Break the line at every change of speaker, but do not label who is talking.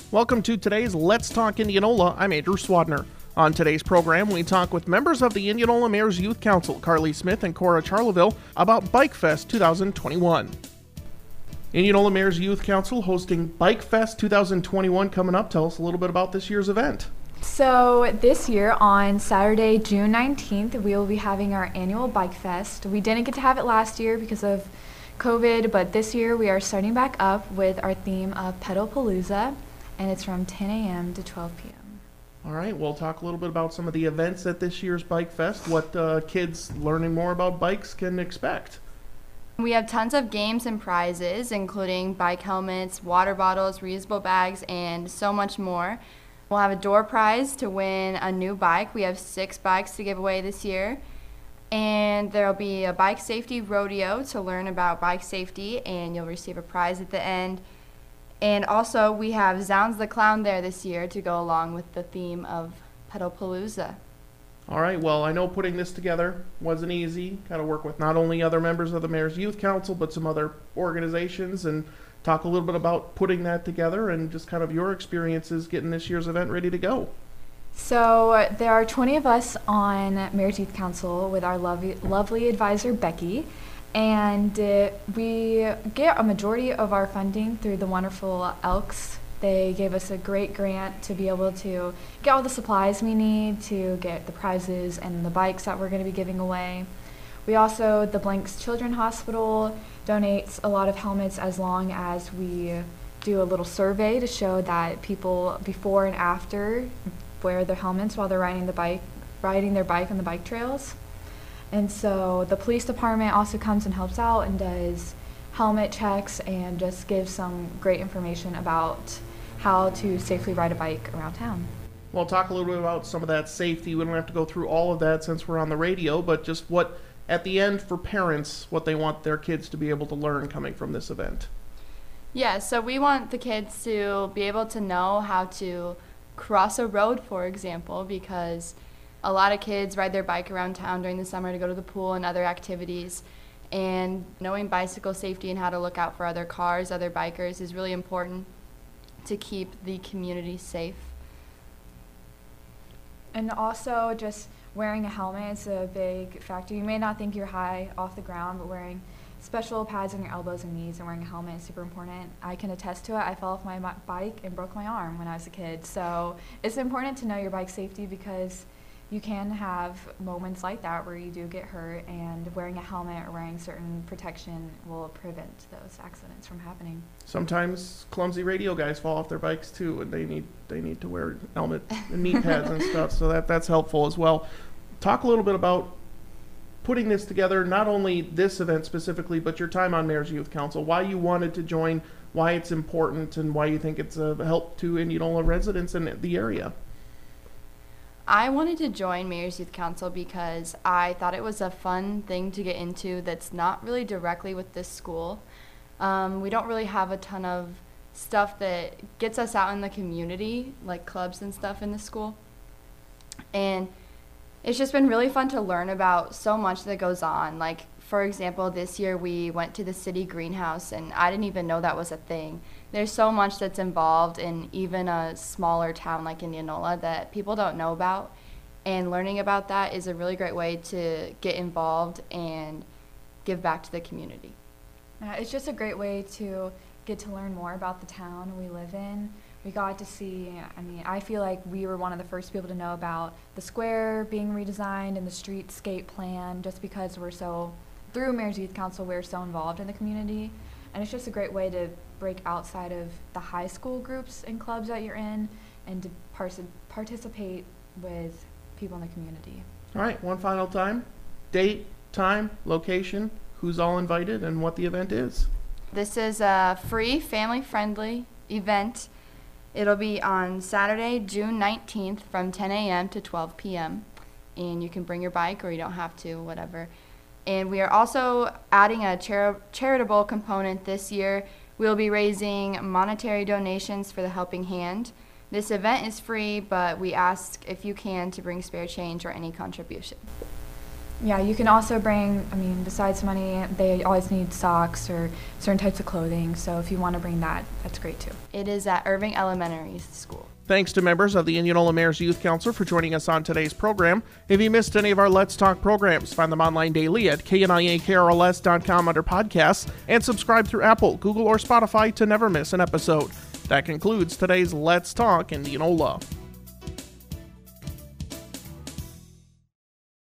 Welcome to today's Let's Talk Indianola. I'm Andrew Swadner. On today's program, we talk with members of the Indianola Mayor's Youth Council, Carly Smith and Cora Charleville, about Bike Fest 2021. Indianola Mayor's Youth Council hosting Bike Fest 2021 coming up. Tell us a little bit about this year's event.
So this year on Saturday, June 19th, we will be having our annual Bike Fest. We didn't get to have it last year because of COVID, but this year we are starting back up with our theme of Pedalpalooza, and it's from 10 a.m. to 12 p.m.
All right, we'll talk a little bit about some of the events at this year's Bike Fest, what kids learning more about bikes can expect.
We have tons of games and prizes, including bike helmets, water bottles, reusable bags, and so much more. We'll have a door prize to win a new bike. We have 6 bikes to give away this year. And there will be a bike safety rodeo to learn about bike safety, and you'll receive a prize at the end. And also, we have Zounds the Clown there this year to go along with the theme of Pedalpalooza.
All right, well, I know putting this together wasn't easy. Got to work with not only other members of the Mayor's Youth Council, but some other organizations, and talk a little bit about putting that together and just kind of your experiences getting this year's event ready to go.
So there are 20 of us on Mayor's Youth Council with our lovely advisor, Becky. And we get a majority of our funding through the wonderful Elks. They gave us a great grant to be able to get all the supplies we need to get the prizes and the bikes that we're going to be giving away. We also, the Blanks Children's Hospital donates a lot of helmets as long as we do a little survey to show that people before and after wear their helmets while they're riding their bike on the bike trails. And so the police department also comes and helps out and does helmet checks and just gives some great information about how to safely ride a bike around town.
Well, talk a little bit about some of that safety. We don't have to go through all of that since we're on the radio, but just what, at the end, for parents, what they want their kids to be able to learn coming from this event.
Yeah, so we want the kids to be able to know how to cross a road, for example, because a lot of kids ride their bike around town during the summer to go to the pool and other activities. And knowing bicycle safety and how to look out for other cars, other bikers, is really important to keep the community safe.
And also just wearing a helmet is a big factor. You may not think you're high off the ground, but wearing special pads on your elbows and knees and wearing a helmet is super important. I can attest to it. I fell off my bike and broke my arm when I was a kid. So it's important to know your bike safety because you can have moments like that where you do get hurt, and wearing a helmet or wearing certain protection will prevent those accidents from happening.
Sometimes clumsy radio guys fall off their bikes too, and they need to wear helmet and knee pads and stuff, so that's helpful as well. Talk a little bit about putting this together, not only this event specifically, but your time on Mayor's Youth Council, why you wanted to join, why it's important, and why you think it's a help to Indianola residents in the area.
I wanted to join Mayor's Youth Council because I thought it was a fun thing to get into that's not really directly with this school. We don't really have a ton of stuff that gets us out in the community, like clubs and stuff in the school. And it's just been really fun to learn about so much that goes on. Like, for example, this year we went to the city greenhouse, and I didn't even know that was a thing. There's so much that's involved in even a smaller town like Indianola that people don't know about, and learning about that is a really great way to get involved and give back to the community.
It's just a great way to get to learn more about the town we live in. We got to see, I feel like we were one of the first people to know about the square being redesigned and the streetscape plan, just because through Mayor's Youth Council, we're so involved in the community. And it's just a great way to break outside of the high school groups and clubs that you're in and to participate with people in the community.
All right, one final time. Date, time, location, who's all invited, and what the event is.
This is a free, family-friendly event. It'll be on Saturday, June 19th from 10 a.m. to 12 p.m. And you can bring your bike or you don't have to, whatever. And we are also adding a charitable component this year. We'll be raising monetary donations for the Helping Hand. This event is free, but we ask if you can to bring spare change or any contribution.
Yeah, you can also bring, besides money, they always need socks or certain types of clothing. So if you want to bring that, that's great too.
It is at Irving Elementary School.
Thanks to members of the Indianola Mayor's Youth Council for joining us on today's program. If you missed any of our Let's Talk programs, find them online daily at kniakrls.com under podcasts and subscribe through Apple, Google, or Spotify to never miss an episode. That concludes today's Let's Talk Indianola.